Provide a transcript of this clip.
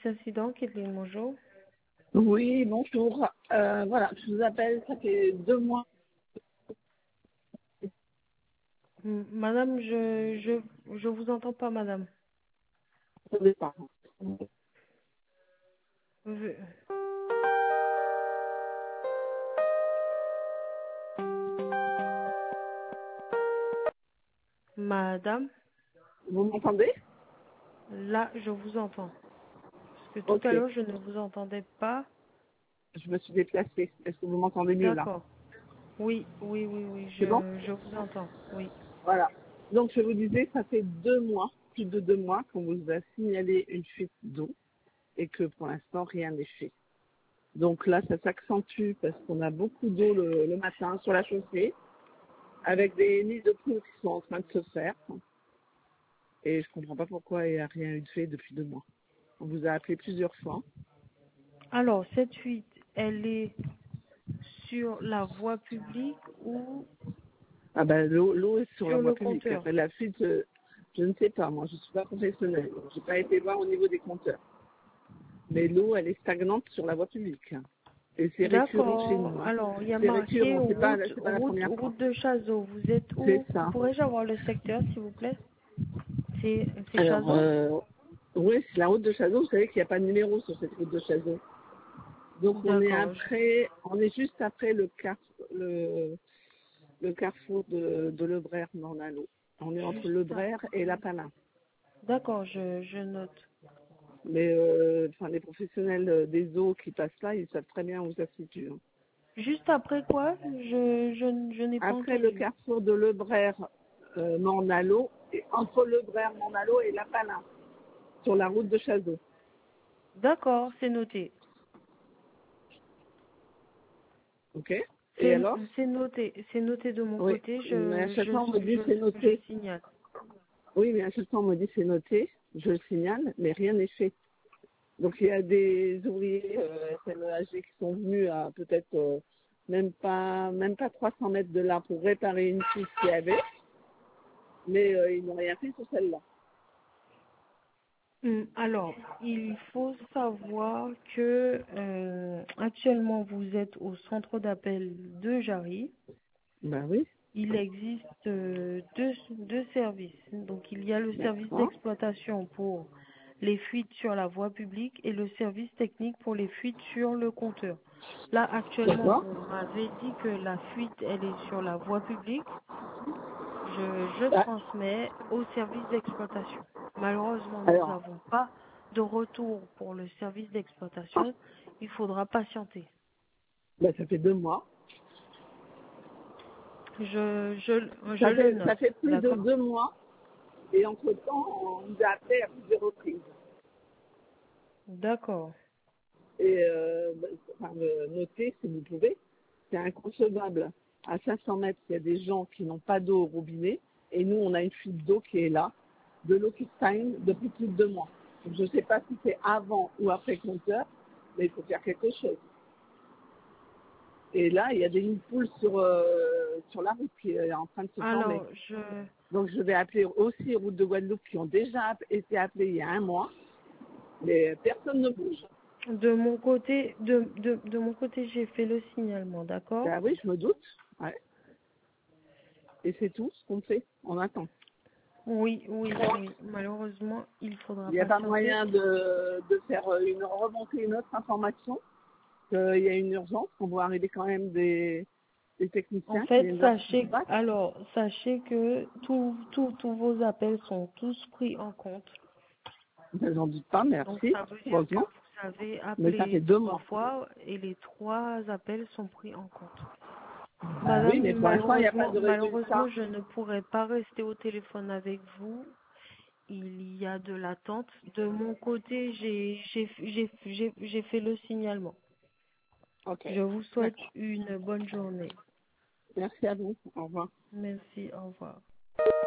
incident, Kathleen, bonjour. Oui, bonjour. Voilà, je vous appelle, ça fait 2 mois. Madame, je vous entends pas, madame. Au départ. Je- Madame, Vous m'entendez? là, je vous entends. Parce que tout Ok, à l'heure, je ne vous entendais pas. je me suis déplacée. Est-ce que vous m'entendez mieux là? D'accord. Oui, oui, oui, oui, C'est bon? je vous entends. Oui. Voilà. Donc je vous disais, ça fait 2 mois, plus de 2 mois, qu'on vous a signalé une fuite d'eau et que pour l'instant, rien n'est fait. Donc là, ça s'accentue parce qu'on a beaucoup d'eau le matin sur la chaussée, avec des nids de poules qui sont en train de se faire. Et je comprends pas pourquoi il n'y a rien eu de fait depuis 2 mois. On vous a appelé plusieurs fois. Alors, cette fuite, elle est sur la voie publique ou Ah ben l'eau est sur la sur voie le publique. compteur? Après la fuite, je ne sais pas. Moi, je suis pas professionnelle. J'ai pas été voir au niveau des compteurs. Mais l'eau, elle est stagnante sur la voie publique. Et c'est récurrent chez D'accord. nous. Hein. Alors, il y a C'est marqué récurrent. route, C'est pas la route, première fois. route de Chazot. Vous êtes C'est où? ça. Pourrais-je avoir le secteur, s'il vous plaît? C'est Alors, Chazot? oui, c'est la route de Chazot. Vous savez qu'il n'y a pas de numéro sur cette route de Chazot. Donc D'accord. on est juste après le carrefour de Lebrère Mornalo. On est entre Juste Lebrère et La Palin. D'accord, je note. Mais les professionnels des eaux qui passent là, ils savent très bien où ça se situe. Hein. Juste après quoi? Je n'ai pas Après le entendu. carrefour de Lebrère Mornalo, et entre Lebrère Mornalo et La Palin, sur la route de Chazot. D'accord, c'est noté. Ok. Et alors? C'est noté. C'est noté de mon Oui. côté. Mais à chaque fois on me dit c'est Je noté. signale. Oui, mais à chaque fois on me dit c'est noté, je le signale, mais rien n'est fait. Donc il y a des ouvriers SMEAG qui sont venus à peut-être même pas 300 mètres de là pour réparer une fuite qu'il y avait, mais ils n'ont rien fait sur celle-là. Alors, il faut savoir que actuellement vous êtes au centre d'appel de Jarry. Ben oui, Il existe deux services. Donc, il y a le service d'accord. d'exploitation pour les fuites sur la voie publique et le service technique pour les fuites sur le compteur. Là, actuellement, D'accord. vous m'avez dit que la fuite, elle est sur la voie publique. Je Ah, transmets au service d'exploitation. Malheureusement, nous alors, n'avons pas de retour pour le service d'exploitation. Il faudra patienter. ben, ça fait 2 mois. Je Ça le fait, note. ça fait plus de D'accord? 2 mois et entre-temps, on nous a appelé à plusieurs reprises. D'accord. Et notez si vous pouvez, c'est inconcevable. À 500 mètres, il y a des gens qui n'ont pas d'eau au robinet et nous, on a une fuite d'eau qui est là, de l'eau qui stagne depuis plus de 2 mois. Donc, je ne sais pas si c'est avant ou après compteur, mais il faut faire quelque chose. Et là, il y a des nids de poules sur la route qui est en train de se former. Alors, Donc, je vais appeler aussi Route de Guadeloupe qui ont déjà été appelés il y a un mois, mais personne ne bouge. de mon côté, j'ai fait le signalement, d'accord? Ben oui, je me doute. Ouais. Et c'est tout ce qu'on fait. On attend. Oui, oui, oui. Malheureusement, il faudra Il n'y a pas patienter. moyen de faire remonter une autre information qu'il y a une urgence, qu'on voit arriver quand même des En techniciens qui fait, viennent voir ce qui se passe. sachez que tous vos appels sont tous pris en compte. Ben, j'en doute pas, Donc, merci, ça veut dire que heureusement. vous avez Mais ça fait appelé 2 trois mois. fois et les 3 appels sont pris en compte. Ben oui, Madame, mais pour l'instant, il n'y a pas de malheureusement, résultat. je ne pourrai pas rester au téléphone avec vous. Il y a de l'attente. De mon côté, j'ai fait le signalement. Ok, Je vous souhaite d'accord. une bonne journée. Merci à vous. Au revoir. Merci, au revoir.